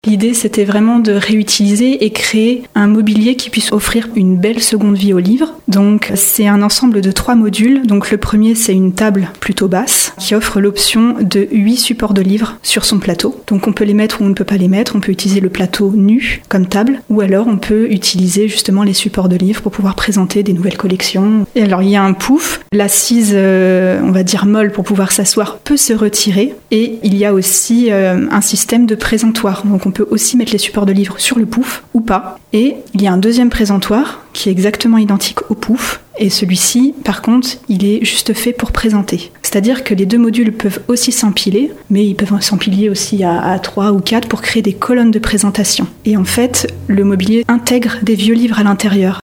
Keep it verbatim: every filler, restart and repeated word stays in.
L'idée, c'était vraiment de réutiliser et créer un mobilier qui puisse offrir une belle seconde vie au livre. Donc, c'est un ensemble de trois modules. Donc, le premier, c'est une table plutôt basse qui offre l'option de huit supports de livres sur son plateau. Donc, on peut les mettre ou on ne peut pas les mettre. On peut utiliser le plateau nu comme table ou alors on peut utiliser justement les supports de livres pour pouvoir présenter des nouvelles collections. Et alors, il y a un pouf. L'assise, euh, on va dire molle pour pouvoir s'asseoir, peut se retirer. Et il y a aussi euh, un système de présentoir. Donc, on On peut aussi mettre les supports de livres sur le pouf ou pas. Et il y a un deuxième présentoir qui est exactement identique au pouf. Et celui-ci, par contre, il est juste fait pour présenter. C'est-à-dire que les deux modules peuvent aussi s'empiler, mais ils peuvent s'empiler aussi à, à trois ou quatre pour créer des colonnes de présentation. Et en fait, le mobilier intègre des vieux livres à l'intérieur.